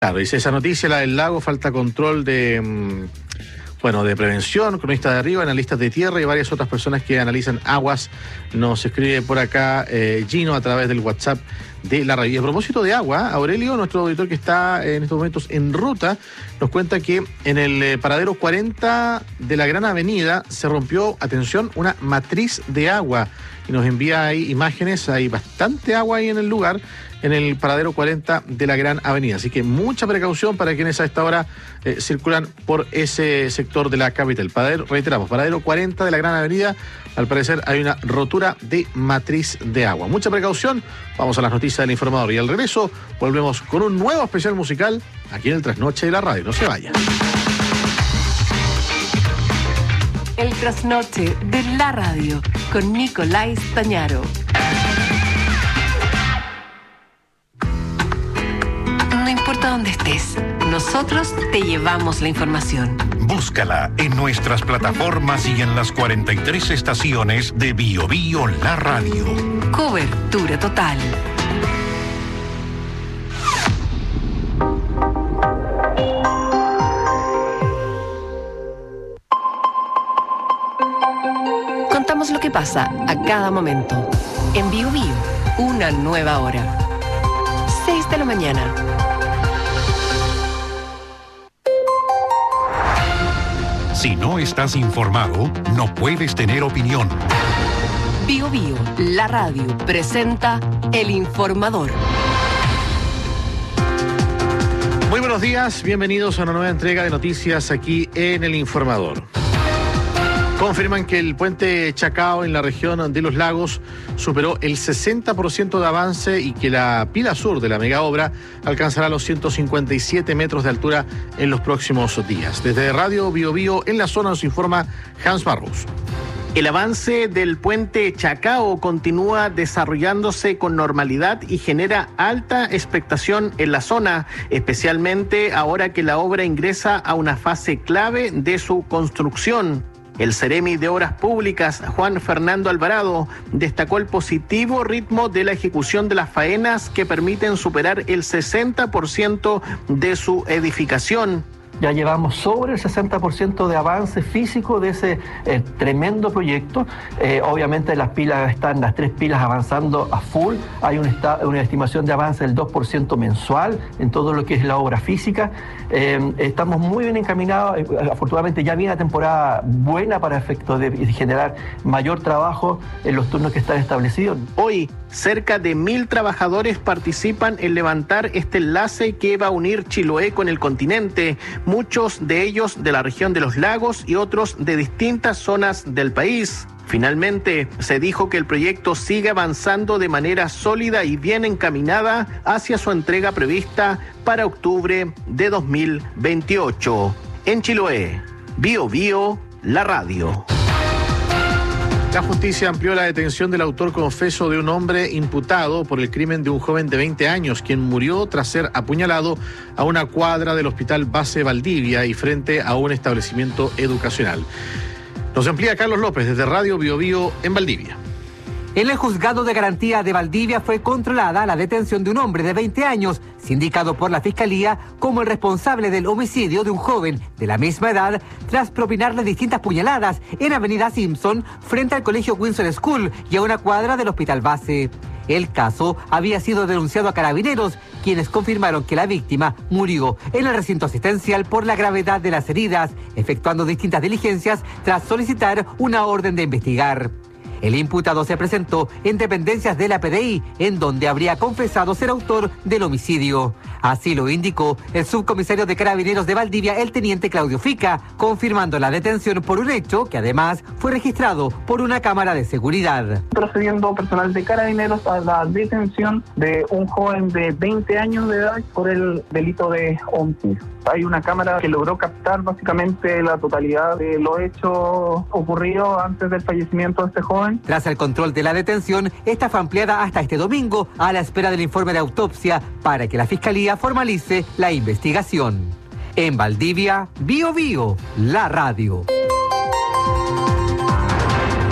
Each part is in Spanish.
Claro, dice esa noticia, la del lago, falta control de prevención, cronistas de arriba, analistas de tierra y varias otras personas que analizan aguas. Nos escribe por acá Gino a través del WhatsApp de la radio. Y a propósito de agua, Aurelio, nuestro auditor que está en estos momentos en ruta, nos cuenta que en el paradero 40 de la Gran Avenida se rompió, atención, una matriz de agua. Y nos envía ahí imágenes, hay bastante agua ahí en el lugar, en el paradero 40 de la Gran Avenida. Así que mucha precaución para quienes a esta hora circulan por ese sector de la capital. Reiteramos, paradero 40 de la Gran Avenida, al parecer hay una rotura de matriz de agua. Mucha precaución, vamos a las noticias del Informador y al regreso volvemos con un nuevo especial musical aquí en el Trasnoche de la Radio. No se vaya. El Trasnoche de la Radio con Nicolás Stañaro. No importa dónde estés, nosotros te llevamos la información. Búscala en nuestras plataformas y en las 43 estaciones de BioBio La Radio. Cobertura total. Contamos lo que pasa a cada momento. En BioBio, una nueva hora. 6 de la mañana. Si no estás informado, no puedes tener opinión. BioBio, la radio, presenta El Informador. Muy buenos días, bienvenidos a una nueva entrega de noticias aquí en El Informador. Confirman que el puente Chacao en la región de Los Lagos superó el 60% de avance y que la pila sur de la mega obra alcanzará los 157 metros de altura en los próximos días. Desde Radio BioBio en la zona nos informa Hans Barros. El avance del puente Chacao continúa desarrollándose con normalidad y genera alta expectación en la zona, especialmente ahora que la obra ingresa a una fase clave de su construcción. El Seremi de Obras Públicas, Juan Fernando Alvarado, destacó el positivo ritmo de la ejecución de las faenas que permiten superar el 60% de su edificación. Ya llevamos sobre el 60% de avance físico de ese tremendo proyecto. Obviamente las 3 pilas avanzando a full. Hay una estimación de avance del 2% mensual en todo lo que es la obra física. Estamos muy bien encaminados. Afortunadamente ya viene la temporada buena para efectos de generar mayor trabajo en los turnos que están establecidos. Hoy, cerca de 1.000 trabajadores participan en levantar este enlace que va a unir Chiloé con el continente, muchos de ellos de la región de los lagos y otros de distintas zonas del país. Finalmente, se dijo que el proyecto sigue avanzando de manera sólida y bien encaminada hacia su entrega prevista para octubre de 2028. En Chiloé, BioBio, la radio. La justicia amplió la detención del autor confeso de un hombre imputado por el crimen de un joven de 20 años, quien murió tras ser apuñalado a una cuadra del Hospital Base Valdivia y frente a un establecimiento educacional. Nos amplía Carlos López desde Radio BioBio en Valdivia. En el juzgado de garantía de Valdivia fue controlada la detención de un hombre de 20 años, sindicado por la Fiscalía como el responsable del homicidio de un joven de la misma edad, tras propinarle distintas puñaladas en Avenida Simpson, frente al colegio Windsor School y a una cuadra del Hospital Base. El caso había sido denunciado a Carabineros, quienes confirmaron que la víctima murió en el recinto asistencial por la gravedad de las heridas, efectuando distintas diligencias tras solicitar una orden de investigar. El imputado se presentó en dependencias de la PDI, en donde habría confesado ser autor del homicidio. Así lo indicó el subcomisario de Carabineros de Valdivia, el teniente Claudio Fica, confirmando la detención por un hecho que además fue registrado por una cámara de seguridad. Procediendo personal de Carabineros a la detención de un joven de 20 años de edad por el delito de homicidio. Hay una cámara que logró captar básicamente la totalidad de los hechos ocurridos antes del fallecimiento de este joven. Tras el control de la detención, esta fue ampliada hasta este domingo a la espera del informe de autopsia para que la Fiscalía formalice la investigación. En Valdivia, BioBio, la radio.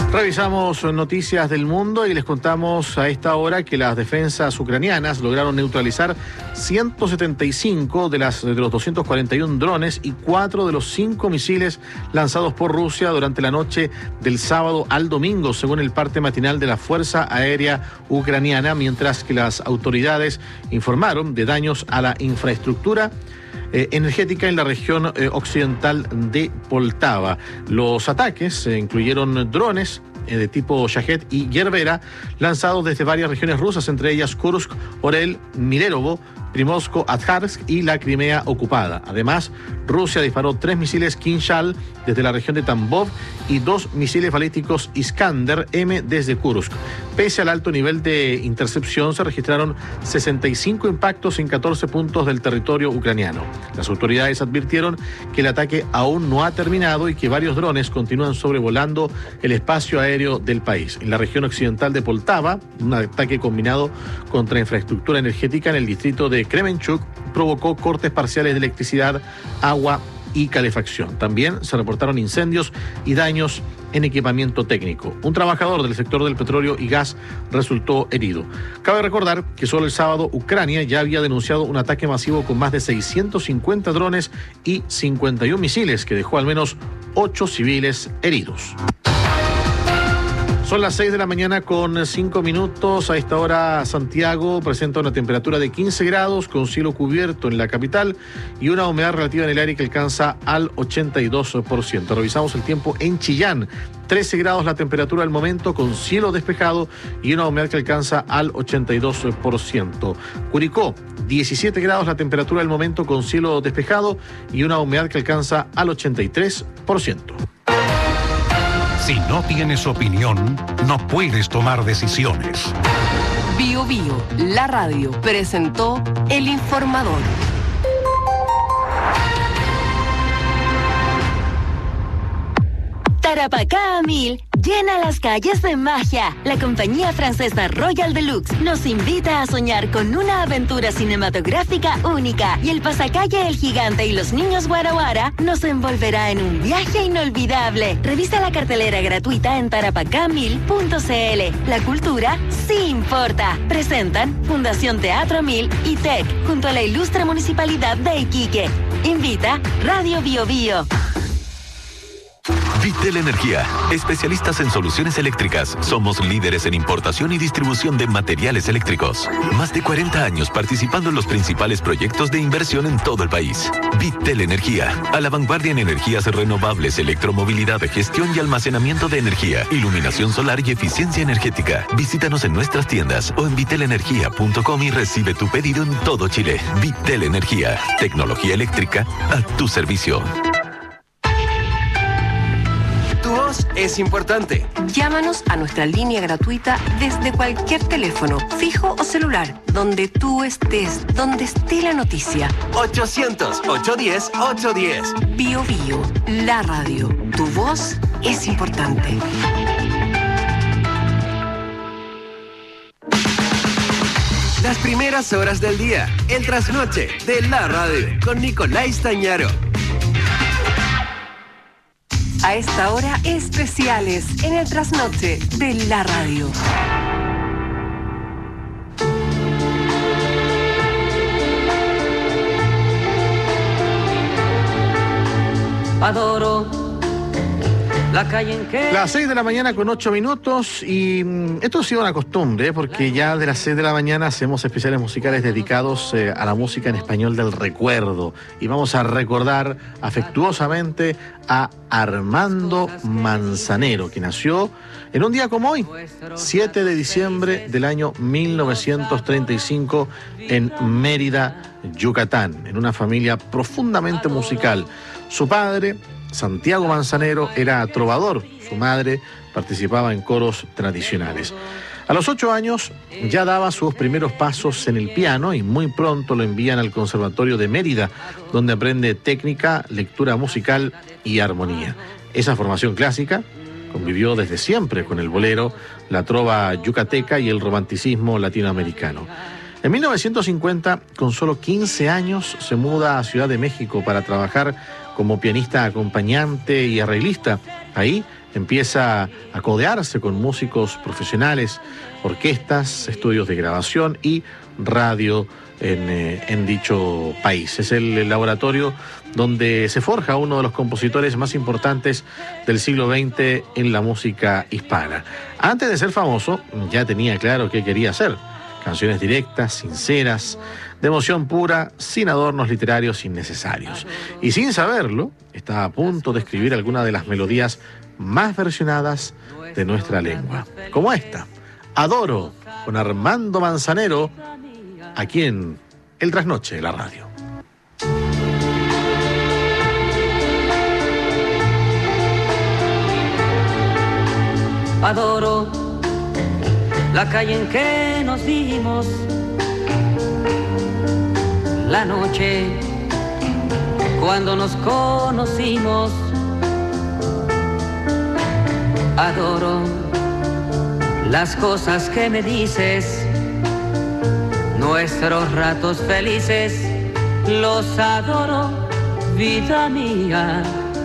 Revisamos noticias del mundo y les contamos a esta hora que las defensas ucranianas lograron neutralizar 175 de los 241 drones y 4 de los 5 misiles lanzados por Rusia durante la noche del sábado al domingo, según el parte matinal de la Fuerza Aérea Ucraniana, mientras que las autoridades informaron de daños a la infraestructura energética en la región occidental de Poltava. Los ataques incluyeron drones de tipo Shahed y Yerbera lanzados desde varias regiones rusas, entre ellas Kursk, Orel, Milerovo, Primorsko-Ajtarsk y la Crimea ocupada. Además, Rusia disparó 3 misiles Kinzhal desde la región de Tambov y 2 misiles balísticos Iskander-M desde Kursk. Pese al alto nivel de intercepción, se registraron 65 impactos en 14 puntos del territorio ucraniano. Las autoridades advirtieron que el ataque aún no ha terminado y que varios drones continúan sobrevolando el espacio aéreo del país. En la región occidental de Poltava, un ataque combinado contra infraestructura energética en el distrito de Kremenchuk provocó cortes parciales de electricidad, agua y calefacción. También se reportaron incendios y daños en equipamiento técnico. Un trabajador del sector del petróleo y gas resultó herido. Cabe recordar que solo el sábado Ucrania ya había denunciado un ataque masivo con más de 650 drones y 51 misiles que dejó al menos 8 civiles heridos. Son las 6 de la mañana con 5 minutos. A esta hora Santiago presenta una temperatura de 15 grados con cielo cubierto en la capital y una humedad relativa en el aire que alcanza al 82%. Revisamos el tiempo en Chillán. 13 grados la temperatura al momento con cielo despejado y una humedad que alcanza al 82%. Curicó, 17 grados la temperatura al momento con cielo despejado y una humedad que alcanza al 83%. Si no tienes opinión, no puedes tomar decisiones. Bio Bio, la radio, presentó El Informador. Tarapacá a 1000 llena las calles de magia. La compañía francesa Royal Deluxe nos invita a soñar con una aventura cinematográfica única y el pasacalle El Gigante y los Niños Guaraguara nos envolverá en un viaje inolvidable. Revisa la cartelera gratuita en tarapacá1000.cl. La cultura sí importa. Presentan Fundación Teatro 1000 y TEC junto a la ilustre Municipalidad de Iquique. Invita Radio Bio Bio. Vitel Energía, especialistas en soluciones eléctricas. Somos líderes en importación y distribución de materiales eléctricos. Más de 40 años participando en los principales proyectos de inversión en todo el país. Vitel Energía, a la vanguardia en energías renovables, electromovilidad, gestión y almacenamiento de energía, iluminación solar y eficiencia energética. Visítanos en nuestras tiendas o en vitelenergia.com y recibe tu pedido en todo Chile. Vitel Energía, tecnología eléctrica a tu servicio. Tu voz es importante. Llámanos a nuestra línea gratuita desde cualquier teléfono, fijo o celular, donde tú estés, donde esté la noticia. 800-810-810. Bio Bio, la radio. Tu voz es importante. Las primeras horas del día, el trasnoche de la radio, con Nicolás Tañaro. A esta hora, especiales en el trasnoche de la radio. Adoro la calle en que... Las 6 de la mañana con 8 minutos y esto ha sido una costumbre porque ya de las 6 de la mañana hacemos especiales musicales dedicados a la música en español del recuerdo y vamos a recordar afectuosamente a Armando Manzanero, que nació en un día como hoy, 7 de diciembre del año 1935 en Mérida, Yucatán, en una familia profundamente musical. Su padre, Santiago Manzanero, era trovador. Su madre participaba en coros tradicionales. A los 8 años ya daba sus primeros pasos en el piano y muy pronto lo envían al Conservatorio de Mérida, donde aprende técnica, lectura musical y armonía. Esa formación clásica convivió desde siempre con el bolero, la trova yucateca y el romanticismo latinoamericano. En 1950, con solo 15 años, se muda a Ciudad de México para trabajar como pianista acompañante y arreglista. Ahí empieza a codearse con músicos profesionales, orquestas, estudios de grabación y radio en dicho país. Es el laboratorio donde se forja uno de los compositores más importantes del siglo XX en la música hispana. Antes de ser famoso, ya tenía claro qué quería hacer. Canciones directas, sinceras, de emoción pura, sin adornos literarios innecesarios. Y sin saberlo, estaba a punto de escribir alguna de las melodías más versionadas de nuestra lengua. Como esta, Adoro, con Armando Manzanero, aquí en El Trasnoche de la Radio. Adoro la calle en que nos dimos, la noche cuando nos conocimos. Adoro las cosas que me dices, nuestros ratos felices, los adoro, vida mía.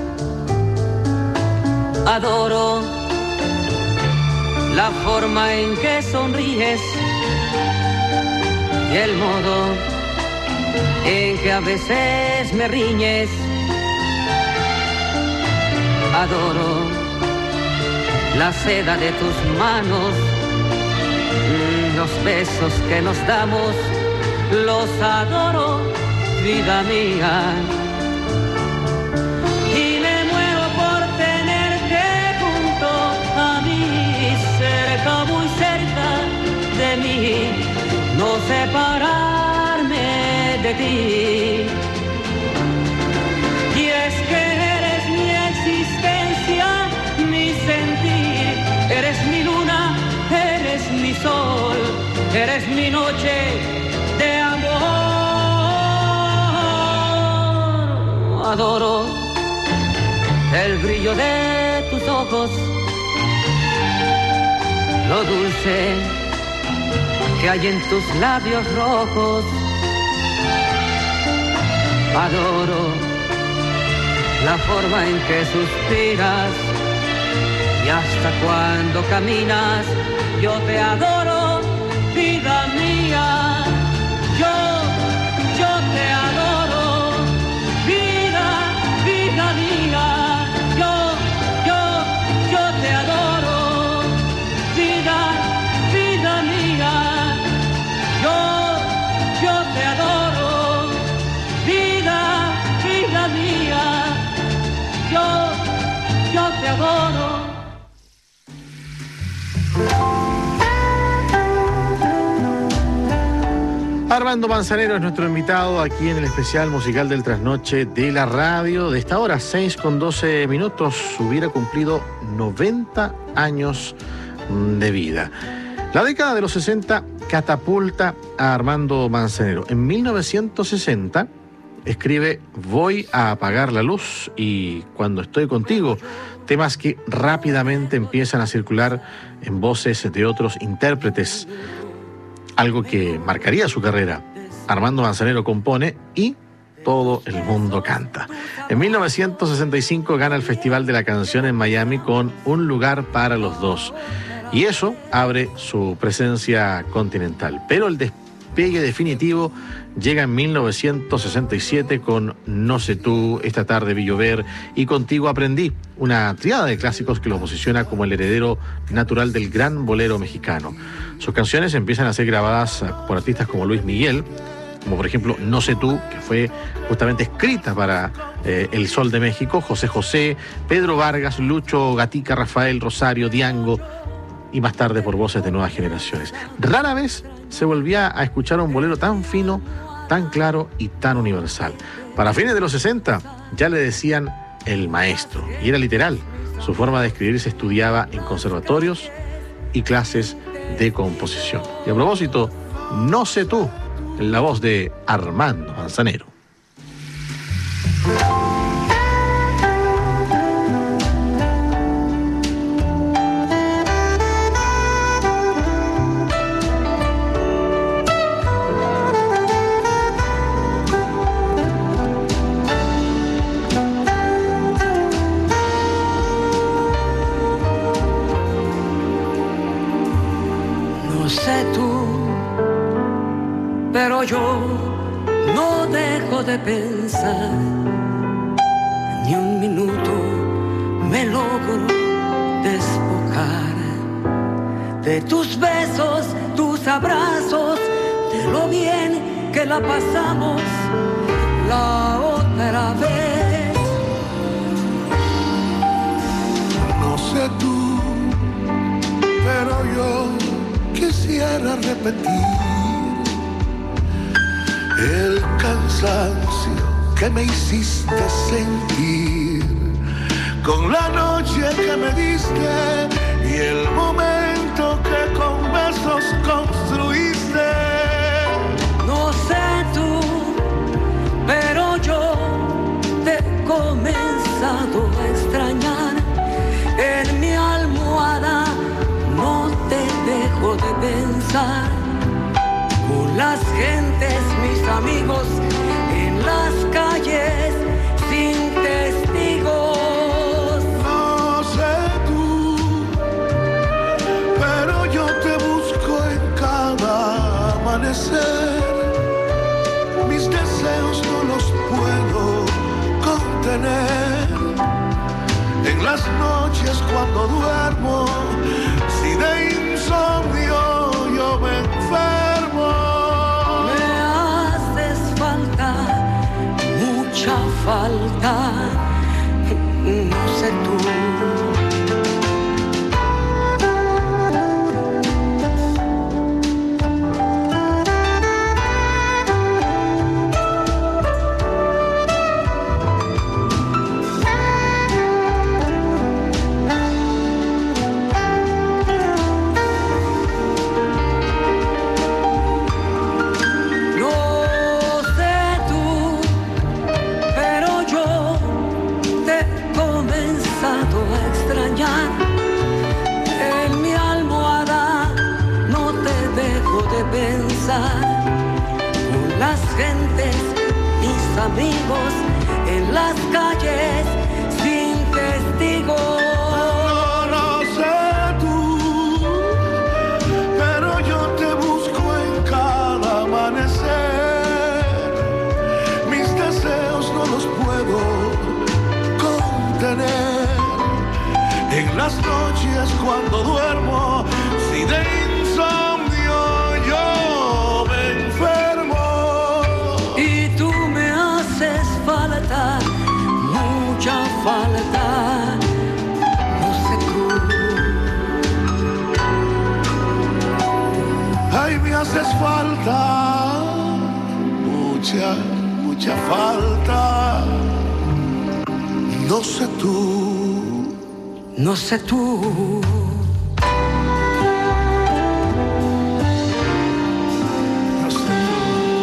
Adoro la forma en que sonríes y el modo en que a veces me riñes. Adoro la seda de tus manos, los besos que nos damos, los adoro, vida mía. Y me muero por tenerte junto a mí, cerca, muy cerca de mí, no separarme de ti. Y es que eres mi existencia, mi sentir, eres mi luna, eres mi sol, eres mi noche de amor. Adoro el brillo de tus ojos, lo dulce que hay en tus labios rojos. Adoro la forma en que suspiras y hasta cuando caminas. Yo te adoro, vida mía. Yo te adoro, vida mía. Yo te adoro, vida mía. Yo te adoro, vida mía. Yo te adoro. Armando Manzanero es nuestro invitado aquí en el especial musical del Trasnoche de la Radio. De esta hora, 6:12, hubiera cumplido 90 años de vida. La década de los 60 catapulta a Armando Manzanero. En 1960 escribe Voy a apagar la luz y Cuando estoy contigo, temas que rápidamente empiezan a circular en voces de otros intérpretes, algo que marcaría su carrera. Armando Manzanero compone y todo el mundo canta. En 1965 gana el Festival de la Canción en Miami con Un lugar para los dos, y eso abre su presencia continental. Pero el despegue definitivo llega en 1967 con No sé tú, Esta tarde vi llover y Contigo aprendí, una triada de clásicos que lo posiciona como el heredero natural del gran bolero mexicano. Sus canciones empiezan a ser grabadas por artistas como Luis Miguel, como por ejemplo No sé tú, que fue justamente escrita para El Sol de México, José José, Pedro Vargas, Lucho Gatica, Rafael Rosario, Diango, y más tarde por voces de nuevas generaciones. Rara vez se volvía a escuchar un bolero tan fino, tan claro y tan universal. Para fines de los 60 ya le decían el maestro, y era literal. Su forma de escribir se estudiaba en conservatorios y clases de composición. Y a propósito, No sé tú, en la voz de Armando Manzanero. pensar, ni un minuto me logro despojar de tus besos, tus abrazos, de lo bien que la pasamos la otra vez. No sé tú, pero yo quisiera repetir el cansancio que me hiciste sentir con la noche que me diste y el momento que con besos construiste. No sé tú, pero yo te he comenzado a extrañar. En mi almohada no te dejo de pensar. Con las gentes, mis amigos, en las calles, sin testigos. No sé tú, pero yo te busco en cada amanecer. Mis deseos no los puedo contener. En las noches cuando duermo, si de insomnio yo me enfermo. Me haces falta, mucha falta, no sé tú. En mi almohada no te dejo de pensar. Con las gentes, mis amigos, en las calles, sin testigos. No sé tú, pero yo te busco en cada amanecer. Mis deseos no los puedo contener. En las noches cuando duermo, si de insomnio yo me enfermo. Y tú me haces falta, mucha falta, no sé tú. Ay, me haces falta, mucha, mucha falta, no sé tú. No sé tú. No sé tú.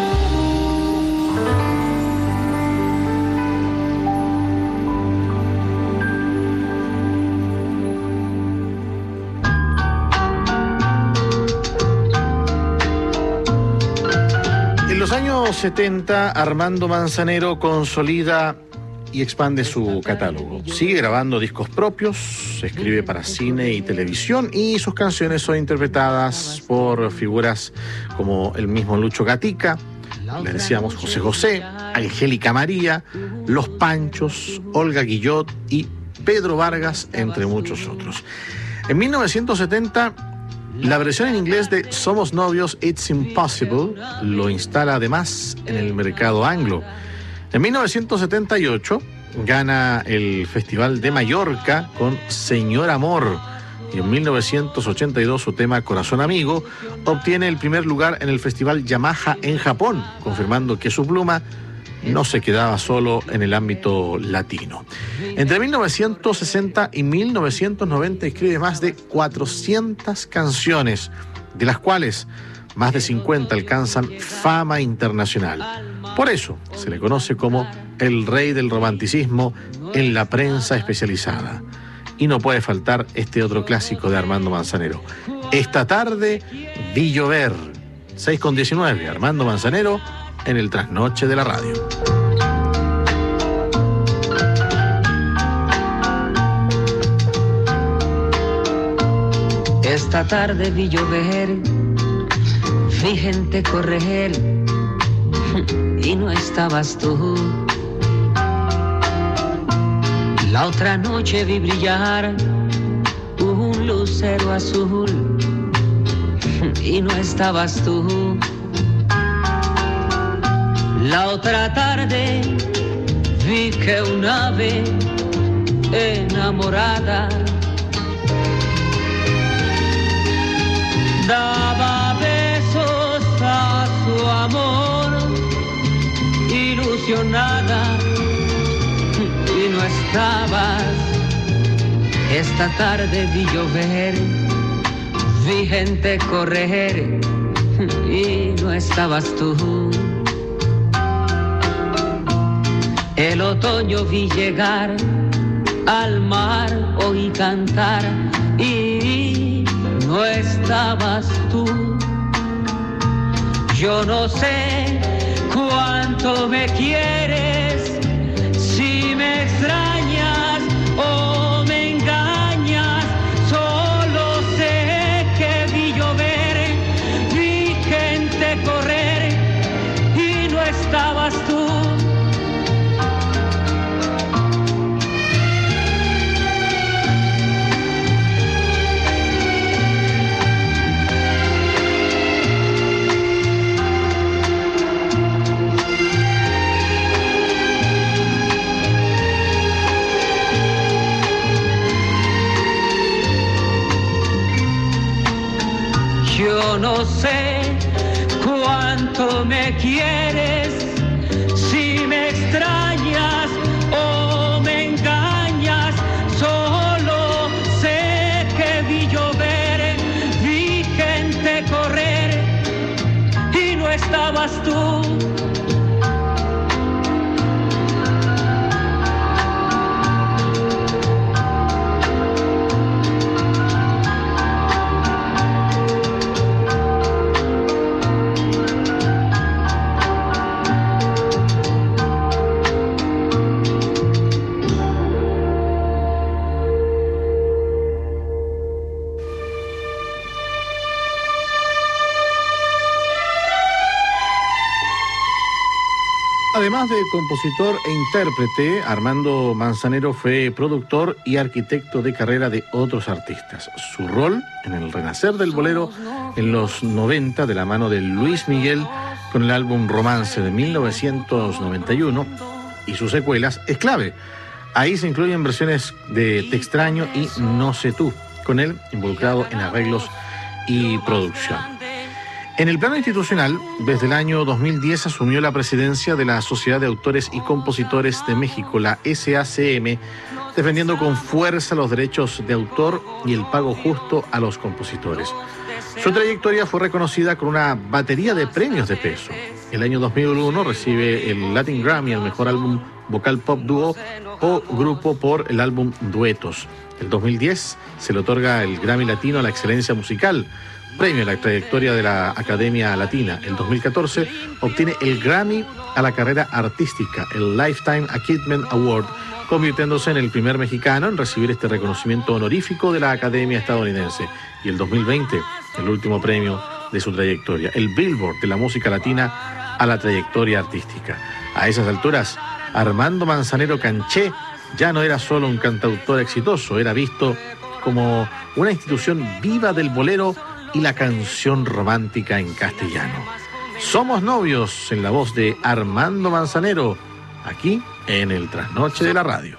En los años 70, Armando Manzanero consolida y expande su catálogo. Sigue grabando discos propios, escribe para cine y televisión y sus canciones son interpretadas por figuras como el mismo Lucho Gatica, les decíamos José José, Angélica María, Los Panchos, Olga Guillot y Pedro Vargas, entre muchos otros. En 1970, la versión en inglés de Somos Novios, It's Impossible, lo instala además en el mercado anglo. En 1978 gana el Festival de Mallorca con Señor Amor y en 1982 su tema Corazón Amigo obtiene el primer lugar en el Festival Yamaha en Japón, confirmando que su pluma no se quedaba solo en el ámbito latino. Entre 1960 y 1990 escribe más de 400 canciones, de las cuales más de 50 alcanzan fama internacional. Por eso se le conoce como el rey del romanticismo en la prensa especializada. Y no puede faltar este otro clásico de Armando Manzanero. Esta tarde vi llover. 6:19, Armando Manzanero en el trasnoche de la radio. Esta tarde vi llover, vi gente correr, y no estabas tú. La otra noche vi brillar un lucero azul y no estabas tú. La otra tarde vi que un ave enamorada daba besos a su amor, ilusionada, y no estabas. Esta tarde vi llover, vi gente correr, y no estabas tú. El otoño vi llegar, al mar oí cantar, y no estabas tú. Yo no sé cuánto me quieres, si me extrañas o me engañas, solo sé que vi llover, vi gente correr, y no estabas tú. Yo no sé cuánto me quieres, si me extrañas o me engañas, solo sé que vi llover, vi gente correr, y no estabas tú. Además de compositor e intérprete, Armando Manzanero fue productor y arquitecto de carrera de otros artistas. Su rol en el renacer del bolero en los 90, de la mano de Luis Miguel, con el álbum Romance de 1991 y sus secuelas, es clave. Ahí se incluyen versiones de Te extraño y No sé tú, con él involucrado en arreglos y producción. En el plano institucional, desde el año 2010 asumió la presidencia de la Sociedad de Autores y Compositores de México, la SACM, defendiendo con fuerza los derechos de autor y el pago justo a los compositores. Su trayectoria fue reconocida con una batería de premios de peso. El año 2001 recibe el Latin Grammy al mejor álbum vocal pop dúo o grupo por el álbum Duetos. El 2010 se le otorga el Grammy Latino a la excelencia musical, premio a la trayectoria de la Academia Latina. El 2014 obtiene el Grammy a la carrera artística, el Lifetime Achievement Award, convirtiéndose en el primer mexicano en recibir este reconocimiento honorífico de la Academia estadounidense. Y el 2020, el último premio de su trayectoria, el Billboard de la música latina a la trayectoria artística. A esas alturas, Armando Manzanero Canché ya no era solo un cantautor exitoso, era visto como una institución viva del bolero y la canción romántica en castellano. Somos novios, en la voz de Armando Manzanero, aquí en el Trasnoche de la Radio.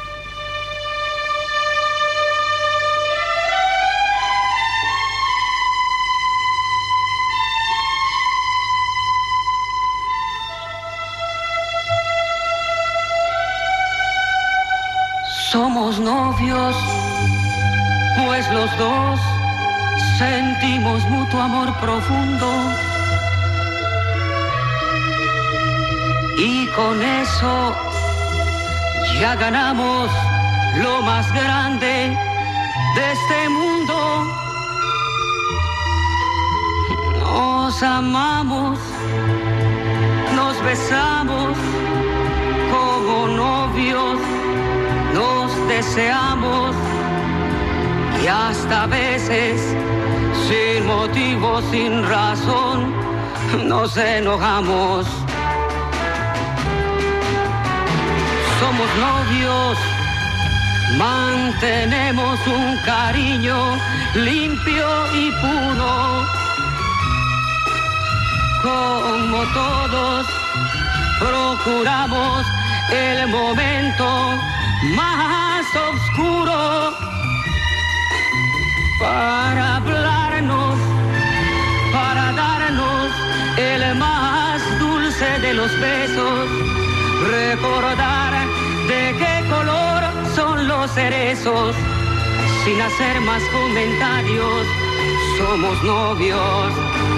Somos novios, pues los dos sentimos mutuo amor profundo, y con eso ya ganamos lo más grande de este mundo. Nos amamos, nos besamos como novios, nos deseamos y hasta a veces sin motivo, sin razón, nos enojamos. somos novios, mantenemos un cariño limpio y puro. Como todos, procuramos el momento más oscuro para hablarnos, para darnos el más dulce de los besos, recordar de qué color son los cerezos. Sin hacer más comentarios, somos novios.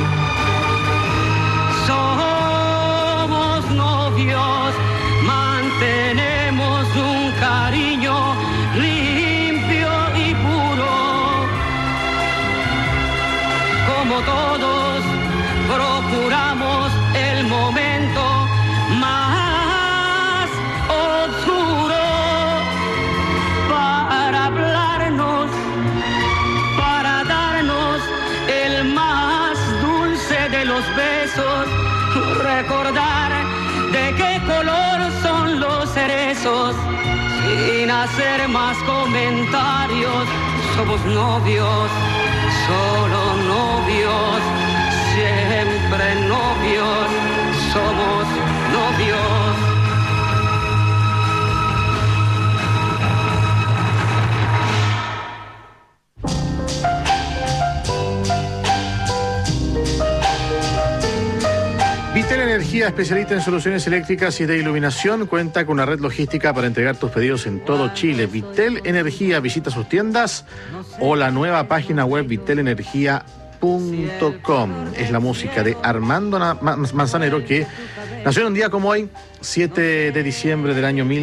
Somos novios, mantenemos un cariño limpio y puro. Como todos, procuramos el momento más oscuro para hablarnos, para darnos el más dulce de los besos, recordar de qué color son los cerezos. Sin hacer más comentarios, somos novios, solo novios, siempre novios, somos novios. Vitel Energía, especialista en soluciones eléctricas y de iluminación, cuenta con una red logística para entregar tus pedidos en todo Chile. Vitel Energía, visita sus tiendas o la nueva página web vitelenergia.com. Es la música de Armando Manzanero, que nació en un día como hoy, 7 de diciembre del año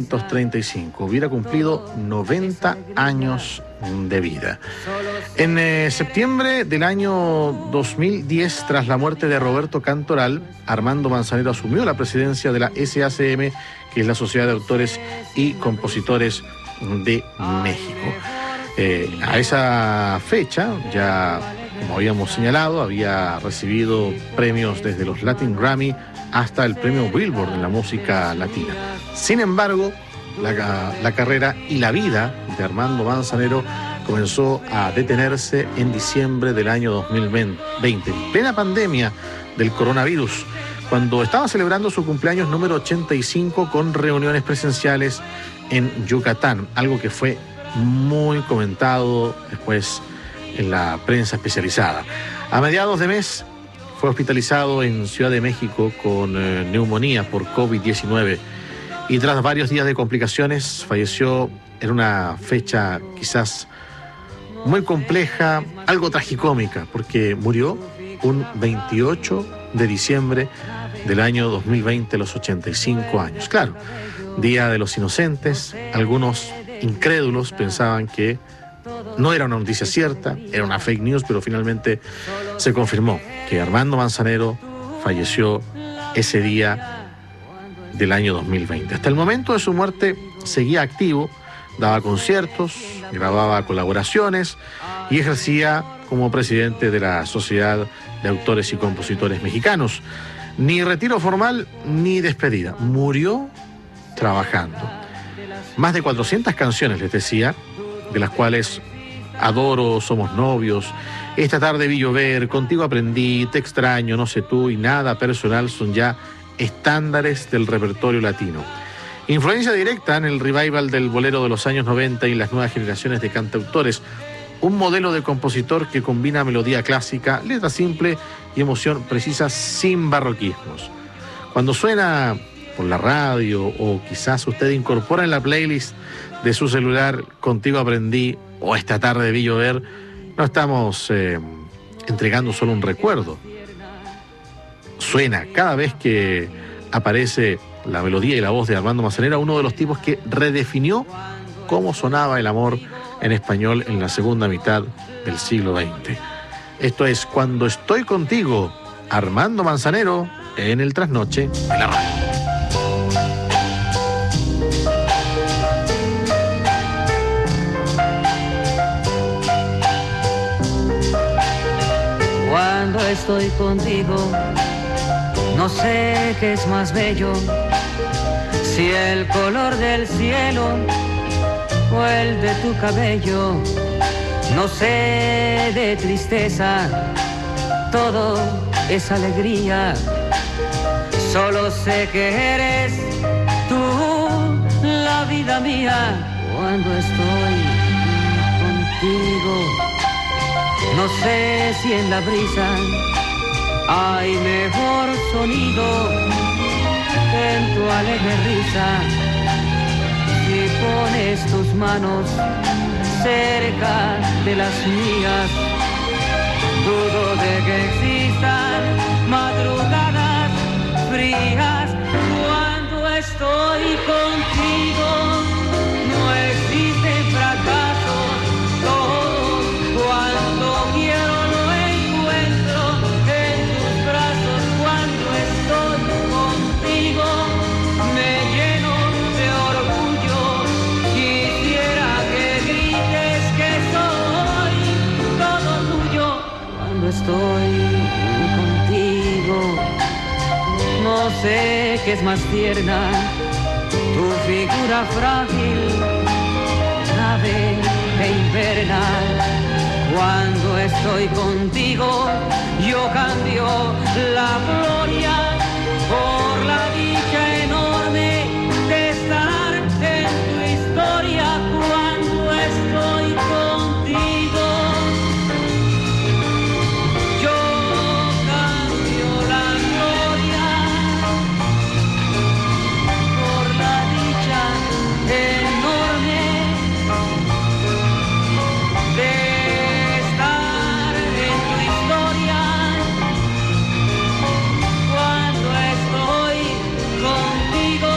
1935. Hubiera cumplido 90 años de vida. En septiembre del año 2010, tras la muerte de Roberto Cantoral, Armando Manzanero asumió la presidencia de la SACM, que es la Sociedad de Autores y Compositores de México. A esa fecha, ya como habíamos señalado, había recibido premios desde los Latin Grammy hasta el premio Billboard en la música latina. Sin embargo, la carrera y la vida de Armando Manzanero comenzó a detenerse en diciembre del año 2020, en plena pandemia del coronavirus, cuando estaba celebrando su cumpleaños número 85 con reuniones presenciales en Yucatán, algo que fue muy comentado después en la prensa especializada. A mediados de mes fue hospitalizado en Ciudad de México con neumonía por COVID-19 y tras varios días de complicaciones falleció en una fecha quizás muy compleja, algo tragicómica, porque murió un 28 de diciembre del año 2020 a los 85 años. Claro, Día de los Inocentes. Algunos incrédulos pensaban que no era una noticia cierta, era una fake news, pero finalmente se confirmó que Armando Manzanero falleció ese día del año 2020. Hasta el momento de su muerte seguía activo, daba conciertos, grababa colaboraciones y ejercía como presidente de la Sociedad de Autores y Compositores Mexicanos. Ni retiro formal ni despedida. Murió trabajando. Más de 400 canciones, les decía, de las cuales Adoro, Somos Novios, Esta tarde vi llover, Contigo aprendí, Te extraño, No sé tú y Nada personal son ya estándares del repertorio latino. Influencia directa en el revival del bolero de los años 90 y las nuevas generaciones de cantautores. Un modelo de compositor que combina melodía clásica, letra simple y emoción precisa sin barroquismos. Cuando suena por la radio o quizás usted incorpora en la playlist de su celular Contigo aprendí o Esta tarde vi llover, no estamos entregando solo un recuerdo. Suena cada vez que aparece la melodía y la voz de Armando Manzanero, uno de los tipos que redefinió cómo sonaba el amor en español en la segunda mitad del siglo XX. Esto es Cuando estoy contigo, Armando Manzanero en el trasnoche de la radio. Cuando estoy contigo, no sé qué es más bello, Si el color del cielo o el de tu cabello, no sé de tristeza, todo es alegría. Solo sé que eres tú la vida mía cuando estoy contigo. No sé si en la brisa hay mejor sonido que en tu alegre risa. Si pones tus manos cerca de las mías, dudo de que existan madrugadas frías cuando estoy contigo. No existen fracasos, todos cuando quiero lo encuentro en tus brazos. Cuando estoy contigo me lleno de orgullo. Quisiera que grites que soy todo tuyo cuando estoy contigo. No sé qué es más tierna, tu figura frágil, nave e invernal. Cuando estoy contigo, yo cambio la gloria por la dicha enorme de estar en tu historia. Cuando estoy contigo, yo cambio la gloria por la dicha enorme de estar en tu historia. Cuando estoy contigo.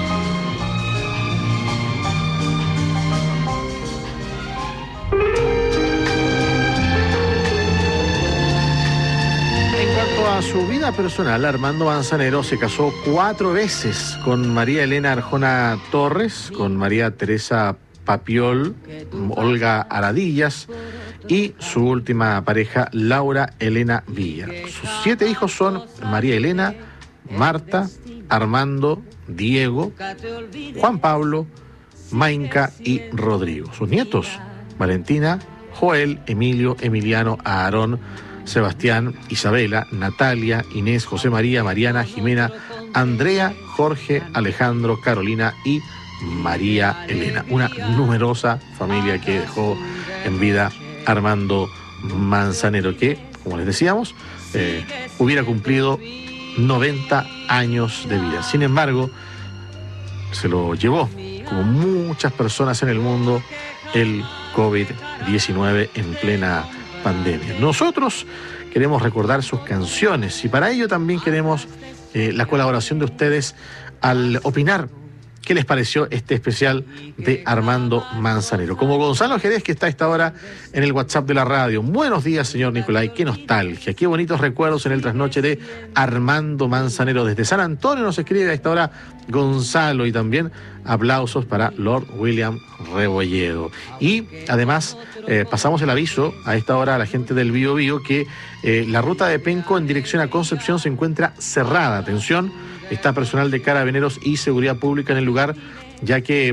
En cuanto a su vida personal, Armando Manzanero se casó 4 veces con María Elena Arjona Torres, con María Teresa Papiol, Olga Aradillas y su última pareja, Laura Elena Villa. Sus 7 hijos son María Elena, Marta, Armando, Diego, Juan Pablo, Mainka y Rodrigo. Sus nietos, Valentina, Joel, Emilio, Emiliano, Aarón, Sebastián, Isabela, Natalia, Inés, José María, Mariana, Jimena, Andrea, Jorge, Alejandro, Carolina y María Elena. Una numerosa familia que dejó en vida Armando Manzanero, que, como les decíamos, hubiera cumplido 90 años de vida. Sin embargo, se lo llevó, como muchas personas en el mundo, el COVID-19 en plena pandemia. Nosotros queremos recordar sus canciones y para ello también queremos la colaboración de ustedes al opinar qué les pareció este especial de Armando Manzanero. Como Gonzalo Jerez, que está a esta hora en el WhatsApp de la radio. Buenos días, señor Nicolai, qué nostalgia, qué bonitos recuerdos en el trasnoche de Armando Manzanero. Desde San Antonio nos escribe a esta hora Gonzalo, y también aplausos para Lord William Rebolledo. Y además pasamos el aviso a esta hora a la gente del Bío Bío que la ruta de Penco en dirección a Concepción se encuentra cerrada. Atención, está personal de Carabineros y Seguridad Pública en el lugar, ya que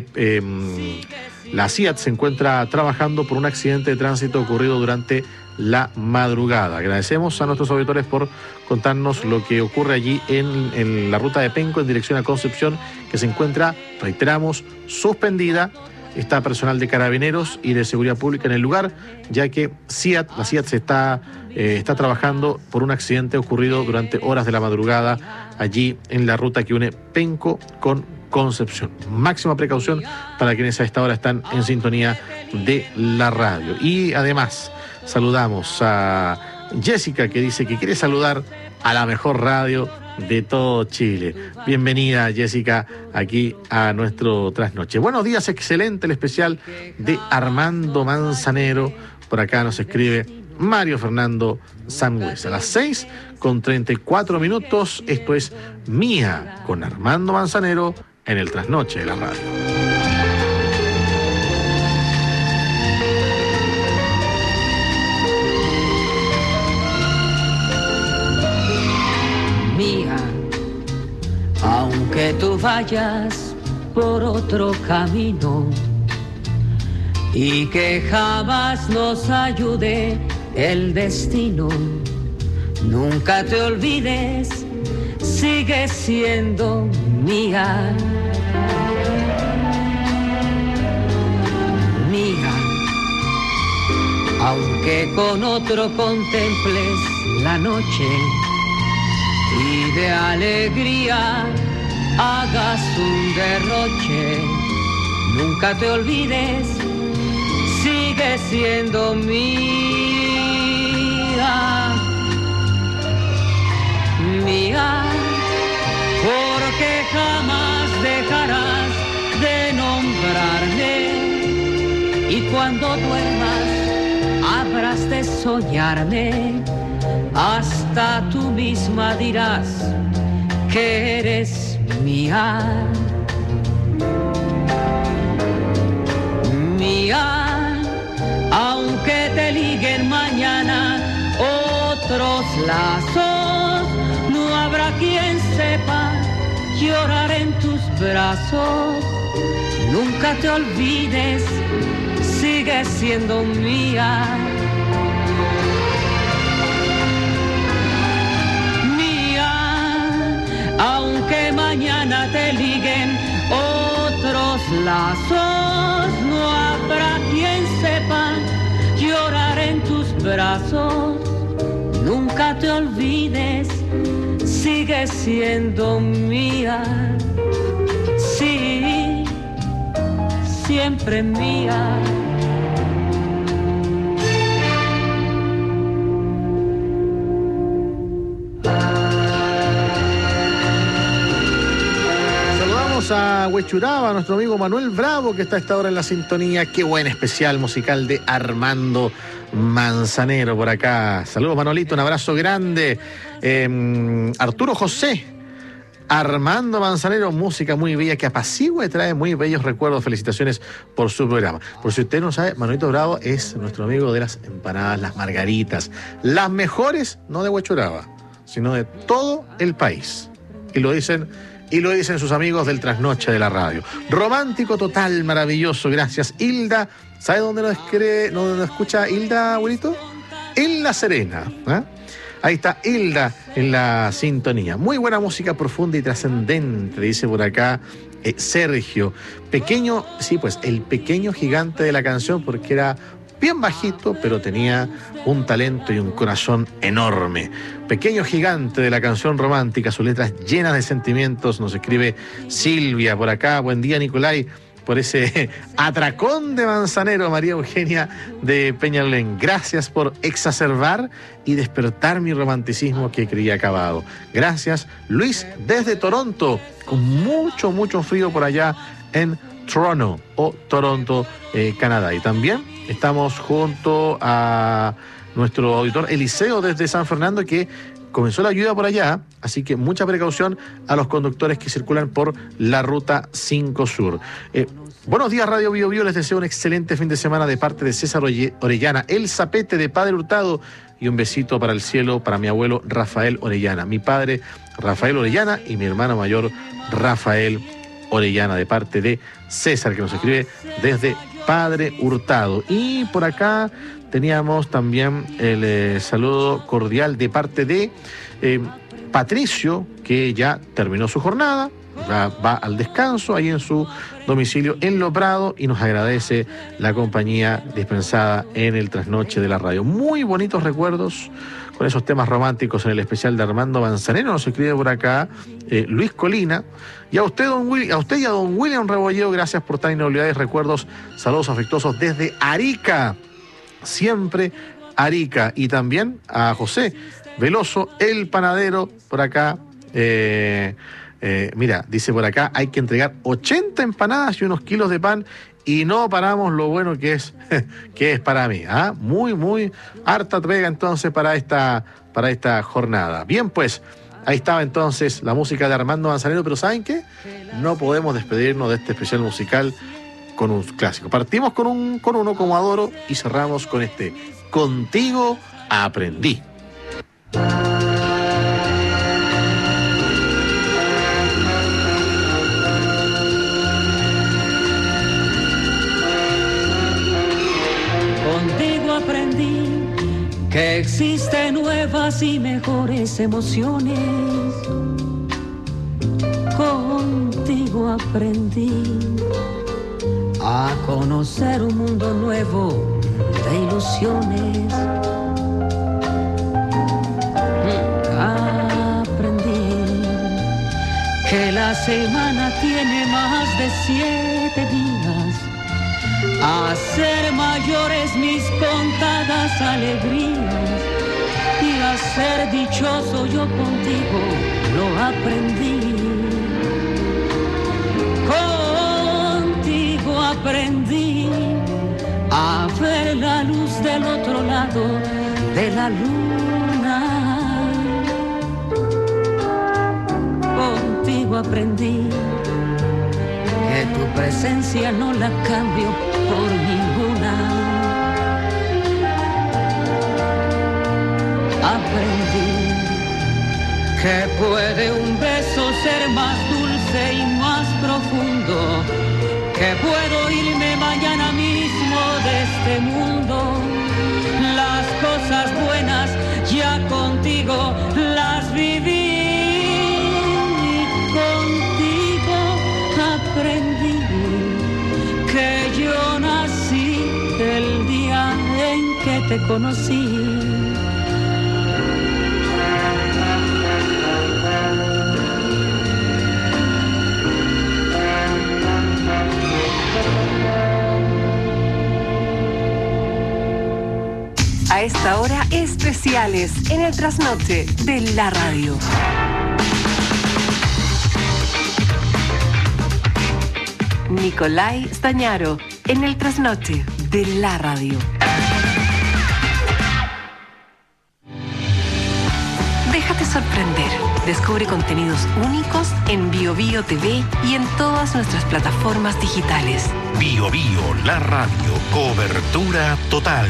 la CIAT se encuentra trabajando por un accidente de tránsito ocurrido durante la madrugada. Agradecemos a nuestros auditores por contarnos lo que ocurre allí en la ruta de Penco en dirección a Concepción, que se encuentra, reiteramos, suspendida. Está personal de Carabineros y de Seguridad Pública en el lugar, ya que la CIAT se está trabajando por un accidente ocurrido durante horas de la madrugada allí en la ruta que une Penco con Concepción. Máxima precaución para quienes a esta hora están en sintonía de la radio. Y además saludamos a Jessica, que dice que quiere saludar a la mejor radio de todo Chile. Bienvenida, Jessica, aquí a nuestro trasnoche. Buenos días, excelente el especial de Armando Manzanero. Por acá nos escribe Mario Fernando Sangüesa. A las 6:34. Esto es Mía con Armando Manzanero en el trasnoche de la radio. Mía, aunque tú vayas por otro camino y que jamás nos ayude el destino. Nunca te olvides, sigue siendo mía. Mía. Aunque con otro contemples la noche y de alegría hagas un derroche, nunca te olvides, sigue siendo mía. Mía, porque jamás dejarás de nombrarme y cuando duermas habrás de soñarme, hasta tú misma dirás que eres mía. Mía, aunque te liguen mañana otros lazos, no habrá quien sepa llorar en tus brazos. Nunca te olvides, sigue siendo mía. Mía, aunque mañana te liguen otros lazos, no habrá quien sepa llorar en tus brazos. Nunca te olvides, sigue siendo mía. Sí, siempre mía. Saludamos a Huechuraba, a nuestro amigo Manuel Bravo, que está a esta hora en la sintonía. Qué buen especial musical de Armando Manzanero por acá. Saludos, Manolito, un abrazo grande. Arturo José, Armando Manzanero, música muy bella que apacigua y trae muy bellos recuerdos. Felicitaciones por su programa. Por si usted no sabe, Manolito Bravo es nuestro amigo de las empanadas, las margaritas, las mejores, no de Huechuraba, sino de todo el país. Y lo dicen sus amigos del Trasnoche de la radio. Romántico total, maravilloso, gracias. Hilda, ¿sabe dónde nos escucha Hilda, abuelito? En La Serena, ¿eh? Ahí está Hilda en la sintonía. Muy buena música profunda y trascendente, dice por acá Sergio. Pequeño, sí, pues el pequeño gigante de la canción, porque era bien bajito, pero tenía un talento y un corazón enorme. Pequeño gigante de la canción romántica, sus letras llenas de sentimientos, nos escribe Silvia por acá. Buen día, Nicolai, por ese atracón de Manzanero, María Eugenia de Peñalolén. Gracias por exacerbar y despertar mi romanticismo que creía acabado. Gracias, Luis, desde Toronto, con mucho, mucho frío por allá en Toronto o Toronto, Canadá. Y también estamos junto a nuestro auditor Eliseo desde San Fernando, que comenzó la lluvia por allá, así que mucha precaución a los conductores que circulan por la Ruta 5 Sur. Buenos días, Radio Bio Bio, les deseo un excelente fin de semana de parte de César Orellana, el zapete de Padre Hurtado, y un besito para el cielo para mi abuelo Rafael Orellana, mi padre Rafael Orellana y mi hermano mayor Rafael Orellana, de parte de César, que nos escribe desde Padre Hurtado. Y por acá teníamos también el saludo cordial de parte de Patricio, que ya terminó su jornada, va al descanso ahí en su domicilio en Lo Prado, y nos agradece la compañía dispensada en el Trasnoche de la radio. Muy bonitos recuerdos con esos temas románticos en el especial de Armando Manzanero. Nos escribe por acá Luis Colina. Y a usted, y a don William Rebolleo, gracias por tan inolvidables recuerdos. Saludos afectuosos desde Arica, siempre Arica. Y también a José Veloso, el panadero, por acá. Mira, dice por acá, hay que entregar 80 empanadas y unos kilos de pan, y no paramos lo bueno que es para mí. Muy, muy harta pega entonces para esta jornada. Bien, pues, ahí estaba entonces la música de Armando Manzanero, pero ¿saben qué? No podemos despedirnos de este especial musical con un clásico. Partimos con uno como Adoro y cerramos con este Contigo Aprendí. Existen nuevas y mejores emociones. Contigo aprendí a conocer un mundo nuevo de ilusiones. Aprendí que la semana tiene más de 7 días. A ser mayores mis contadas alegrías y a ser dichoso yo contigo lo aprendí. Contigo aprendí a ver la luz del otro lado de la luna. Contigo aprendí que tu presencia no la cambio por ninguna. Aprendí que puede un beso ser más dulce y más profundo, que puedo irme mañana mismo de este mundo. Las cosas buenas ya contigo las viví. Aprendí que yo nací el día en que te conocí. A esta hora, especiales en el trasnoche de la radio. Nicolai Stañaro, en el trasnoche de la radio. Déjate sorprender. Descubre contenidos únicos en BioBio TV y en todas nuestras plataformas digitales. BioBio, la radio, cobertura total.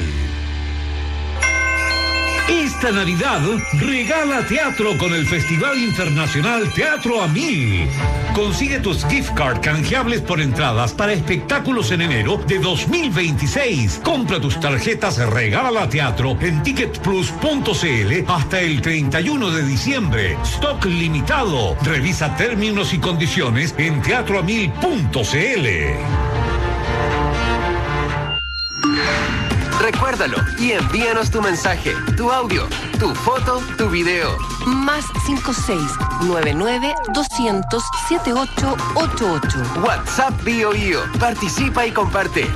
Esta Navidad regala teatro con el Festival Internacional Teatro a 1000. Consigue tus gift card canjeables por entradas para espectáculos en enero de 2026. Compra tus tarjetas Regala Teatro en ticketplus.cl hasta el 31 de diciembre. Stock limitado. Revisa términos y condiciones en teatroa1000.cl. Recuérdalo y envíanos tu mensaje, tu audio, tu foto, tu video. Más 56-99-200-7888. WhatsApp BioBio. Participa y comparte.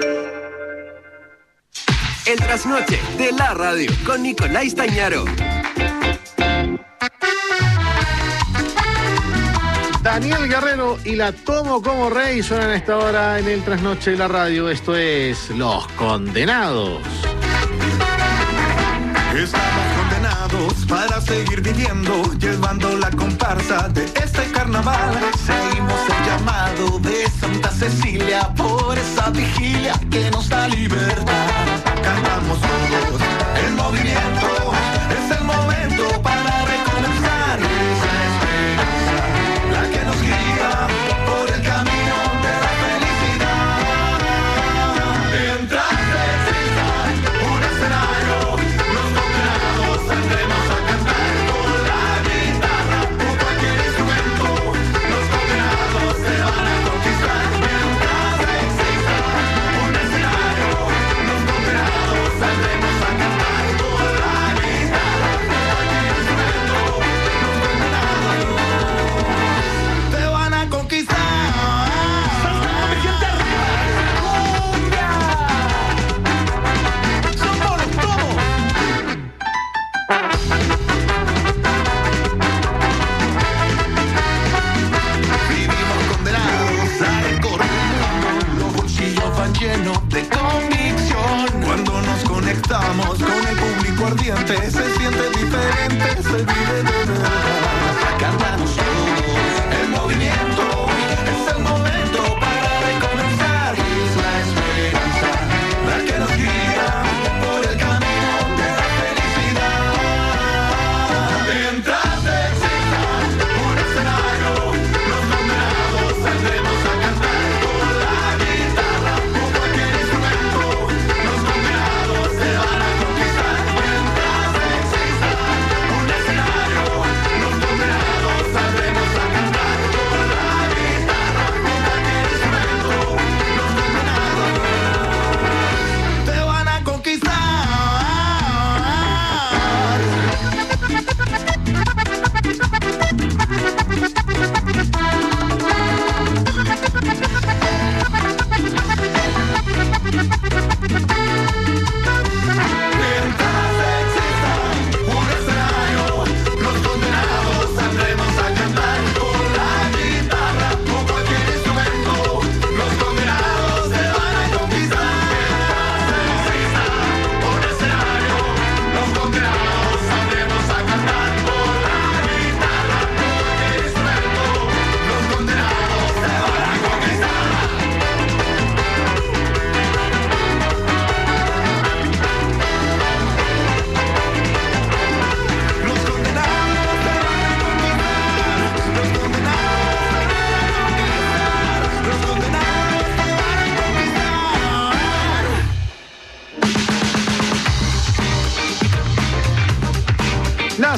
El trasnoche de la radio con Nicolai Stañaro. Daniel Guerrero y La Tomo como Rey suenan a esta hora en el trasnoche de la radio. Esto es Los Condenados. Estamos condenados para seguir viviendo, llevando la comparsa de este carnaval. Seguimos el llamado de Santa Cecilia por esa vigilia que nos da libertad. Cantamos todos el movimiento, es el momento para recomenzar esa esperanza, la que nos guía por el camino de la felicidad. Mientras exista un escenario, los condenados saldremos a cantar con la guitarra o cualquier instrumento. Los condenados se van a conquistar. Mientras exista un escenario, los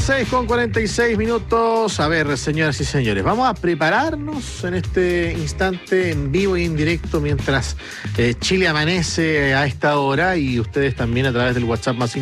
6:46 minutos. A ver, señoras y señores, vamos a prepararnos en este instante en vivo y en directo mientras Chile amanece a esta hora, y ustedes también a través del WhatsApp más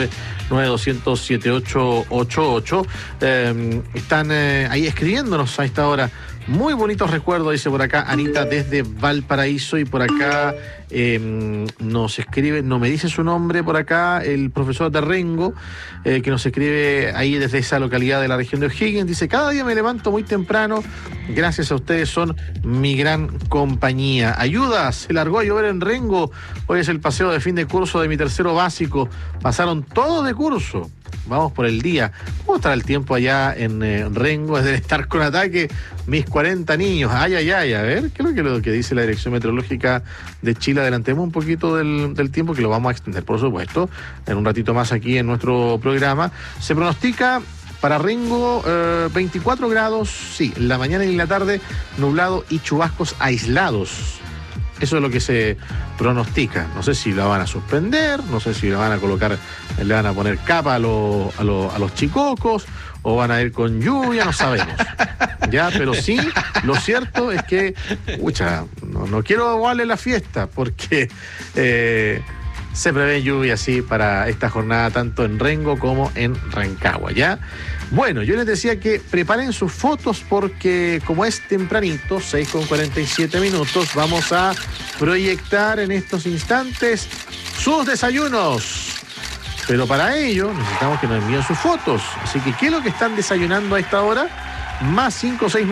569-9200-7888 están ahí escribiéndonos a esta hora. Muy bonitos recuerdos, dice por acá Anita desde Valparaíso, y por acá nos escribe, no me dice su nombre por acá, el profesor de Rengo, que nos escribe ahí desde esa localidad de la región de O'Higgins. Dice: cada día me levanto muy temprano, gracias a ustedes, son mi gran compañía. Ayuda, se largó a llover en Rengo, hoy es el paseo de fin de curso de mi tercero básico, pasaron todos de curso. Vamos por el día. ¿Cómo estará el tiempo allá en Rengo? Es de estar con ataque mis 40 niños. Ay, ay, ay. A ver, ¿qué es lo que dice la Dirección Meteorológica de Chile? Adelantemos un poquito del tiempo, que lo vamos a extender, por supuesto, en un ratito más aquí en nuestro programa. Se pronostica para Rengo 24 grados, sí, en la mañana y en la tarde, nublado y chubascos aislados. Eso es lo que se pronostica. No sé si la van a suspender, no sé si la van a colocar, le van a poner capa a los chicocos, o van a ir con lluvia, no sabemos. Ya, pero sí, lo cierto es que, no quiero aguarle la fiesta, porque se prevé lluvia así para esta jornada, tanto en Rengo como en Rancagua, ¿ya? Bueno, yo les decía que preparen sus fotos, porque como es tempranito, 6:47 minutos, vamos a proyectar en estos instantes sus desayunos. Pero para ello necesitamos que nos envíen sus fotos. Así que, ¿qué es lo que están desayunando a esta hora? Más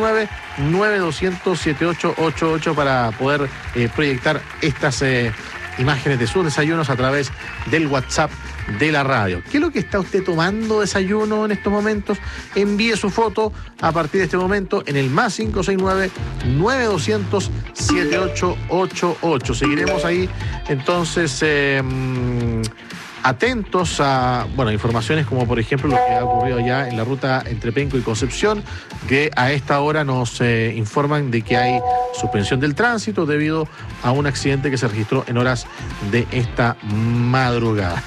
569-9200-7888 para poder proyectar estas imágenes de sus desayunos a través del WhatsApp de la radio. ¿Qué es lo que está usted tomando desayuno en estos momentos? Envíe su foto a partir de este momento en el más 569-9200-7888. Seguiremos ahí entonces atentos a informaciones como, por ejemplo, lo que ha ocurrido ya en la ruta entre Penco y Concepción, que a esta hora nos informan de que hay suspensión del tránsito debido a un accidente que se registró en horas de esta madrugada.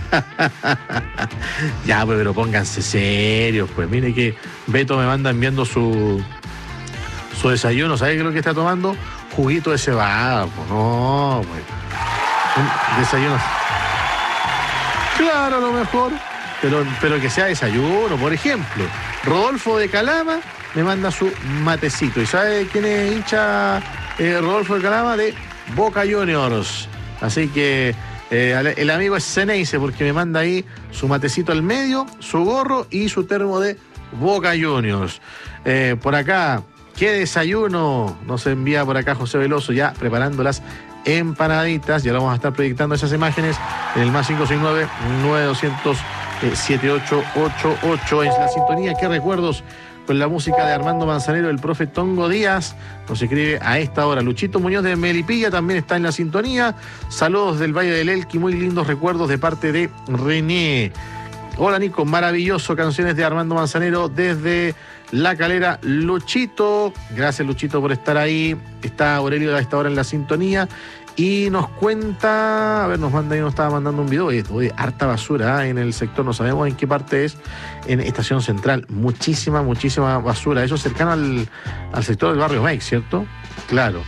Ya, pues, pero pónganse serios, pues. Mire que Beto me manda enviando su desayuno. ¿Sabe qué es lo que está tomando? Juguito de cebada, pues. No, pues. Un desayuno. Claro, a lo mejor, pero que sea desayuno. Por ejemplo, Rodolfo de Calama me manda su matecito. ¿Y sabe quién es hincha Rodolfo de Calama? De Boca Juniors. Así que el amigo es Ceneice, porque me manda ahí su matecito al medio, su gorro y su termo de Boca Juniors. Por acá, ¿qué desayuno? Nos envía por acá José Veloso, ya preparando las empanaditas. Ya lo vamos a estar proyectando esas imágenes en el más 569-9200-7888. En la sintonía, qué recuerdos, con la música de Armando Manzanero, el profe Tongo Díaz nos escribe a esta hora. Luchito Muñoz de Melipilla también está en la sintonía. Saludos del Valle del Elqui, muy lindos recuerdos de parte de René. Hola Nico, maravilloso, canciones de Armando Manzanero desde La Calera. Luchito, gracias Luchito por estar ahí. Está Aurelio a esta hora en la sintonía y nos cuenta, a ver, nos estaba mandando un video de harta basura en el sector, no sabemos en qué parte es, en Estación Central, muchísima basura, eso cercano al sector del barrio Mike, ¿cierto? Claro.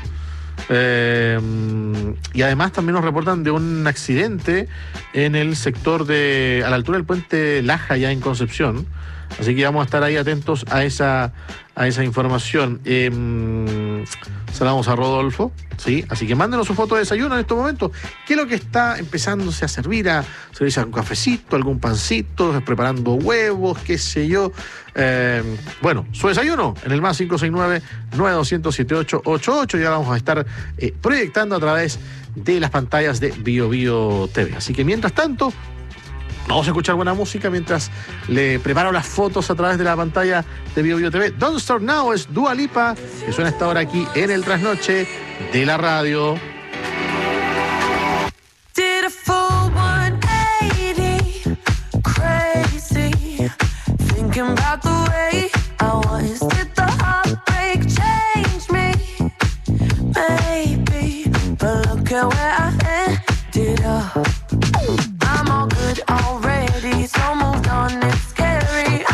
Y además también nos reportan de un accidente en el sector a la altura del puente Laja, ya en Concepción. Así que vamos a estar ahí atentos a esa información. Saludamos a Rodolfo, ¿sí? Así que mándenos su foto de desayuno en estos momentos. ¿Qué es lo que está empezándose a servir? ¿Servirse algún cafecito, algún pancito, preparando huevos, qué sé yo? Su desayuno en el más 569-9200-7888. Ya vamos a estar proyectando a través de las pantallas de Bio Bio TV. Así que mientras tanto, vamos a escuchar buena música mientras le preparo las fotos a través de la pantalla de Bio Bio TV. Don't Start Now es Dua Lipa, que suena esta hora aquí en el trasnoche de la radio. Did a full 180, crazy, thinking about the way I was. Did the heartbreak change me? Maybe, but look at where I ended up. I'm all good already, so moved on, it's scary.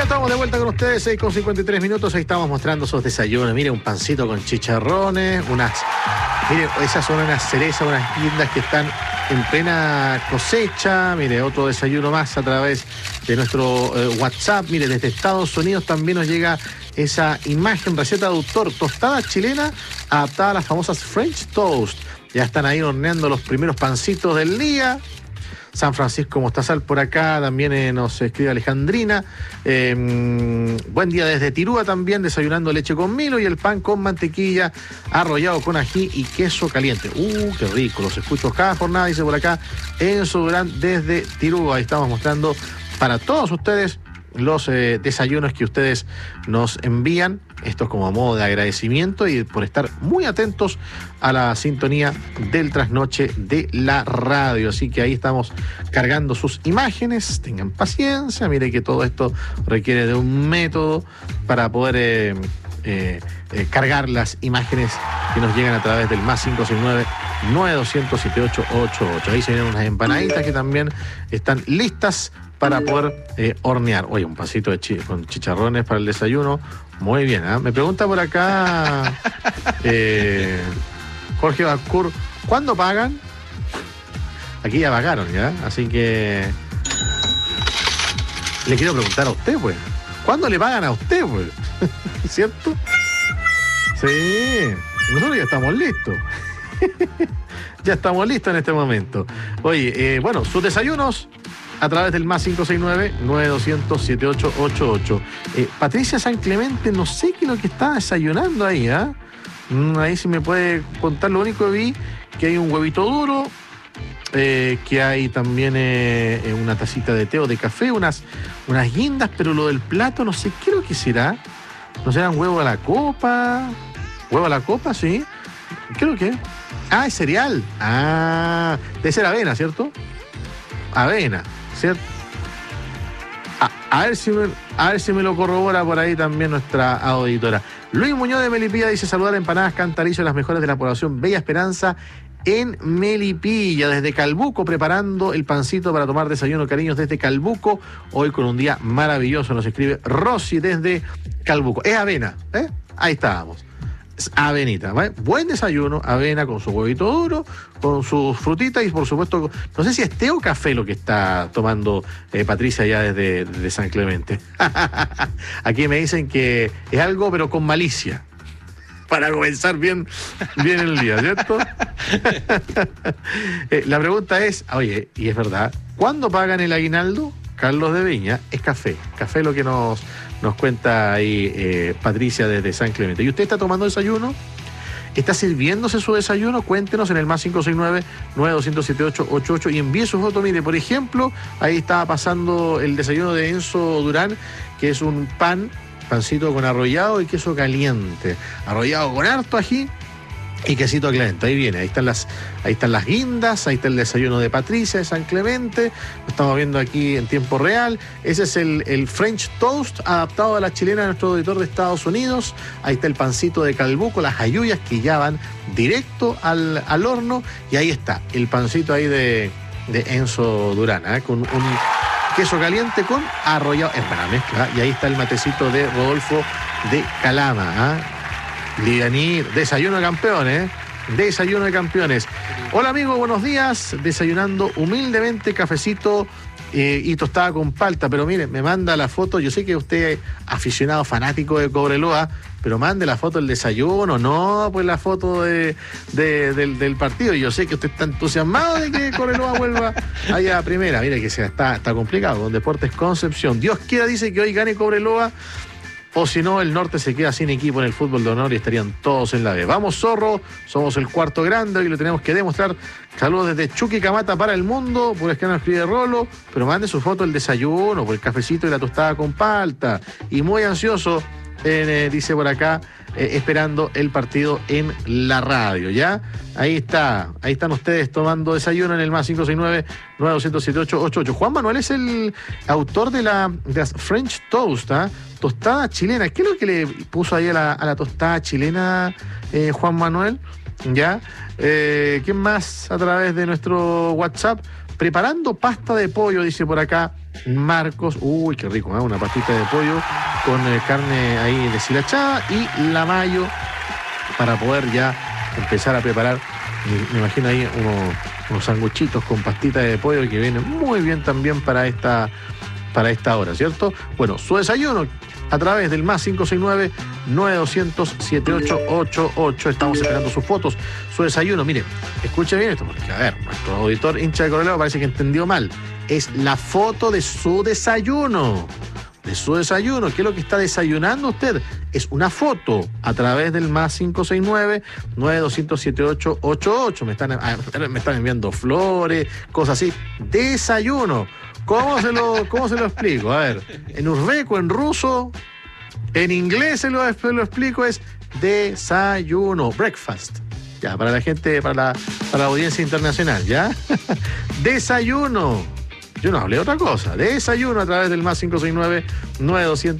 Ya estamos de vuelta con ustedes, 6:53. Ahí estamos mostrando esos desayunos. Mire, un pancito con chicharrones, mire, esas son unas cerezas, unas guindas que están en plena cosecha. Mire, otro desayuno más a través de nuestro WhatsApp. Mire, desde Estados Unidos también nos llega esa imagen, receta de autor, tostada chilena adaptada a las famosas French Toast. Ya están ahí horneando los primeros pancitos del día. San Francisco Mostazal por acá, también nos escribe Alejandrina. Buen día desde Tirúa también, desayunando leche con Milo y el pan con mantequilla, arrollado con ají y queso caliente. Qué rico, los escucho cada jornada, dice por acá Enzo Durán desde Tirúa. Ahí estamos mostrando para todos ustedes los desayunos que ustedes nos envían. Esto es como a modo de agradecimiento y por estar muy atentos a la sintonía del trasnoche de la radio. Así que ahí estamos cargando sus imágenes. Tengan paciencia. Mire que todo esto requiere de un método para poder cargar las imágenes que nos llegan a través del más 569-9200-7888. Ahí se vienen unas empanaditas que también están listas para poder hornear. Oye, un pasito con chicharrones para el desayuno. Muy bien, ¿eh? Me pregunta por acá Jorge Bacur, ¿cuándo pagan? Aquí ya pagaron, ¿ya? Así que le quiero preguntar a usted, pues. ¿Cuándo le pagan a usted, pues? ¿Cierto? Sí, nosotros ya estamos listos. Ya estamos listos en este momento. Oye, bueno, sus desayunos a través del más 569-9200-7888. Patricia San Clemente, no sé qué es lo que está desayunando ahí, ¿ah? Ahí sí me puede contar. Lo único que vi, que hay un huevito duro, que hay también una tacita de té o de café, unas guindas, pero lo del plato no sé qué es lo que será. ¿No será un huevo a la copa? ¿Huevo a la copa? Sí. Creo que. Ah, es cereal. Ah, debe ser avena, ¿cierto? Avena, ¿cierto? A ver si me lo corrobora por ahí también nuestra auditora. Luis Muñoz de Melipilla dice: saludar a Empanadas Cantarillo, las mejores de la población Bella Esperanza en Melipilla, desde Calbuco, preparando el pancito para tomar desayuno. Cariños desde Calbuco, hoy con un día maravilloso, nos escribe Rosy desde Calbuco. Es avena, ¿eh? Ahí estábamos. Avenita, ¿vale? Buen desayuno, avena con su huevito duro, con sus frutitas y por supuesto, no sé si es té o café lo que está tomando Patricia allá desde San Clemente. Aquí me dicen que es algo pero con malicia, para comenzar bien el día, ¿cierto? La pregunta es, oye, y es verdad, ¿cuándo pagan el aguinaldo? Carlos de Viña, es café lo que nos cuenta ahí Patricia desde San Clemente. ¿Y usted está tomando desayuno? ¿Está sirviéndose su desayuno? Cuéntenos en el más 569-9200-7888 y envíe su foto. Mire, por ejemplo, ahí estaba pasando el desayuno de Enzo Durán, que es un pancito con arrollado y queso caliente, arrollado con harto ají y quesito caliente. Ahí viene, ahí están las guindas, ahí está el desayuno de Patricia de San Clemente, lo estamos viendo aquí en tiempo real. Ese es el French Toast adaptado a la chilena de nuestro auditor de Estados Unidos. Ahí está el pancito de Calbuco, las ayuyas que ya van directo al horno, y ahí está el pancito ahí de Enzo Durán, con un queso caliente con arrollado, es buena mezcla, y ahí está el matecito de Rodolfo de Calama, Lidaní, desayuno de campeones, desayuno de campeones. Hola amigo, buenos días, desayunando humildemente cafecito y tostada con palta, pero mire, me manda la foto, yo sé que usted es aficionado, fanático de Cobreloa, pero mande la foto del desayuno, no pues la foto del partido. Yo sé que usted está entusiasmado de que Cobreloa vuelva allá a primera. Mire que está complicado con Deportes Concepción. Dios quiera, dice, que hoy gane Cobreloa, o si no, el norte se queda sin equipo en el fútbol de honor y estarían todos en la B. Vamos, Zorro, somos el cuarto grande y lo tenemos que demostrar. Saludos desde Chuquicamata para el mundo, por escribir escribe Rolo, pero mande su foto del desayuno, por el cafecito y la tostada con palta. Y muy ansioso, dice por acá, esperando el partido en la radio, ¿ya? Ahí están ustedes tomando desayuno en el más 569-9200-7888. Juan Manuel es el autor de las French Toast, tostada chilena. ¿Qué es lo que le puso ahí a la tostada chilena, Juan Manuel? ¿Ya? ¿Quién más a través de nuestro WhatsApp? preparando pasta de pollo, dice por acá Marcos. Uy, qué rico, ¿eh? Una pastita de pollo con carne ahí deshilachada y la mayo para poder ya empezar a preparar. Me imagino ahí unos sanguchitos con pastita de pollo que vienen muy bien también para esta hora, ¿cierto? Bueno, su desayuno a través del más 569-9200-7888. Estamos esperando sus fotos, su desayuno. Mire, escuche bien esto, porque a ver, nuestro auditor hincha de Correlado parece que entendió mal. Es la foto de su desayuno. De su desayuno. ¿Qué es lo que está desayunando usted? Es una foto a través del más 569-9200-7888. Me están enviando flores, cosas así. Desayuno. ¿Cómo se lo explico? A ver, en uzbeco, en ruso, en inglés se lo explico, es desayuno, breakfast. Ya, para la gente, para la audiencia internacional, ¿ya? Desayuno. Yo no hablé de otra cosa. Desayuno a través del más 569-9200.